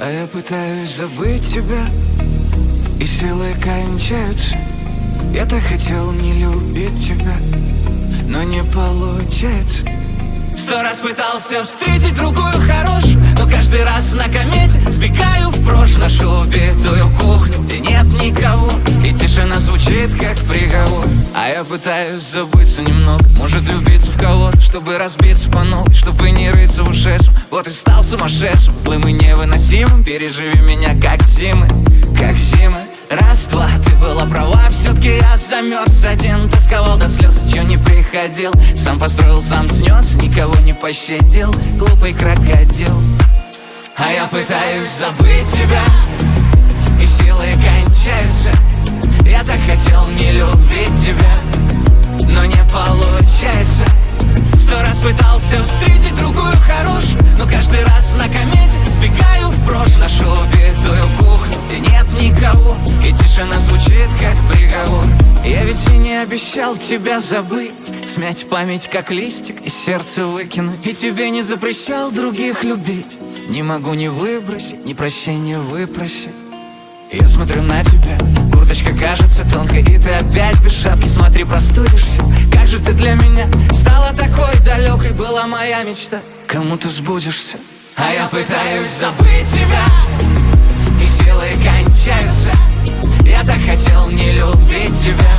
А я пытаюсь забыть тебя, и силы кончаются. Я так хотел не любить тебя, но не получается. 100 раз пытался встретить другую хорошую, но каждый раз на комете сбегаю в прошлое. Нашу убитую кухню, где нет никого, и тишина звучит как приговор. А я пытаюсь забыться немного, может влюбиться в кого-то, чтобы разбиться по новой, чтобы не рыться в ушедшем. Вот и стал сумасшедшим, злым и невыносимым. Переживи меня как зимы, как зимы. Раз, два, ты была права, все-таки я замерз один, тосковал до слез, ничего не приходил. Сам построил, сам снес, никого не пощадил, глупый крокодил. А я пытаюсь забыть тебя, и силы кончаются. Я так хотел не любить тебя, но не получается. 100 раз пытался встретить другую хорошую, но каждый раз на комете сбегаю в прошлое. Нашу убитую кухню, где нет никого, и тишина звучит как приговор. Я ведь и не обещал тебя забыть, смять память как листик и сердце выкинуть. И тебе не запрещал других любить, не могу ни выбросить, ни прощения выпросить. Я смотрю на тебя, курточка кажется тонкой, и ты опять без шапки, смотри, простудишься. Как же ты для меня стала такой далекой, была моя мечта, кому ты сбудешься. А я пытаюсь забыть тебя, и силы кончаются. Я так хотел не любить тебя,